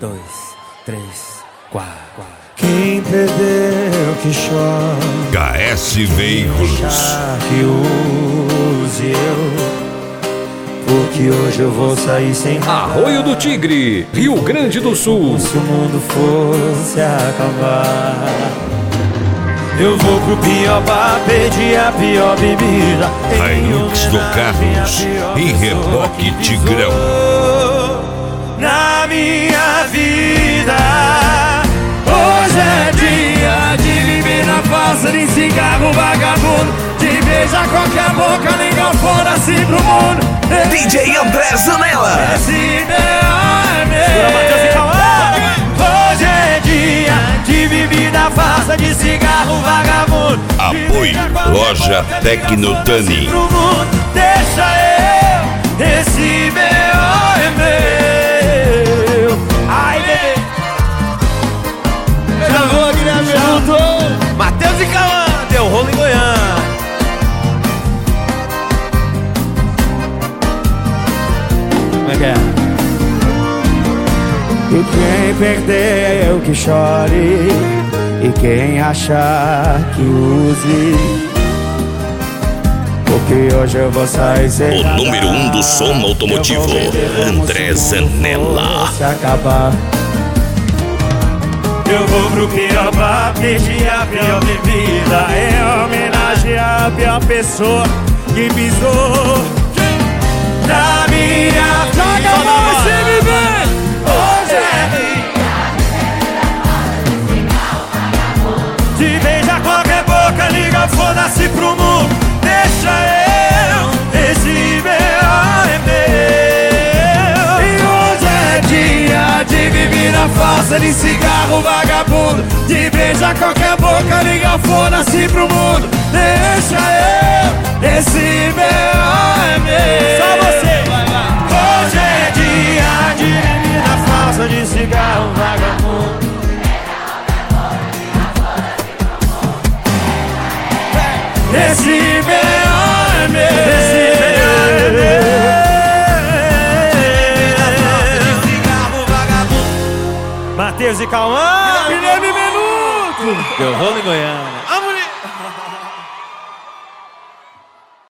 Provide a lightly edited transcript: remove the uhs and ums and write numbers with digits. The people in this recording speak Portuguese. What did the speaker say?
2, 3, 4. Quem perdeu que chora, KS Veículos. que use eu, porque hoje eu vou sair sem nada. Arroio do Tigre, Rio Grande do Sul. Se o mundo fosse acabar, eu vou pro pior bar, pedir a pior bebida. Hilux do Carlos e reboque Tigrão. Na minha vida, hoje é dia de viver na farsa de cigarro vagabundo, de beijar qualquer boca, ligar foda-se pro mundo. DJ André Zanella. Esse meu hoje é dia de viver na farsa de cigarro vagabundo. Apoio Loja Tecnotani. Deixa eu, esse meu é meu. Ai, bebê. Chamou, Guilherme Minuto. Matheus e Cauã, deu rolo em Goiânia. Como é que é? E quem perdeu que chore, e quem achar que use, porque hoje eu vou sair sem O número 1 do som automotivo, André Zanella. Se acabar, eu vou pro pior bar, pedir a pior bebida, em homenagem à pior pessoa que pisou na minha vida. Hoje é de beijar qualquer boca, liga, foda-se pro mundo. Deixa eu, esse meu é meu. E hoje é dia de viver na farsa de cigarro vagabundo, de beijar qualquer boca, liga, foda-se pro mundo. Deixa eu, esse meu é meu. Só você, vai lá. Hoje é dia de viver na farsa de cigarro vagabundo. Esse meu é meu. Esse meu é meu. Matheus e Cauã, Guilherme Minuto. Deu rolo em Goiânia.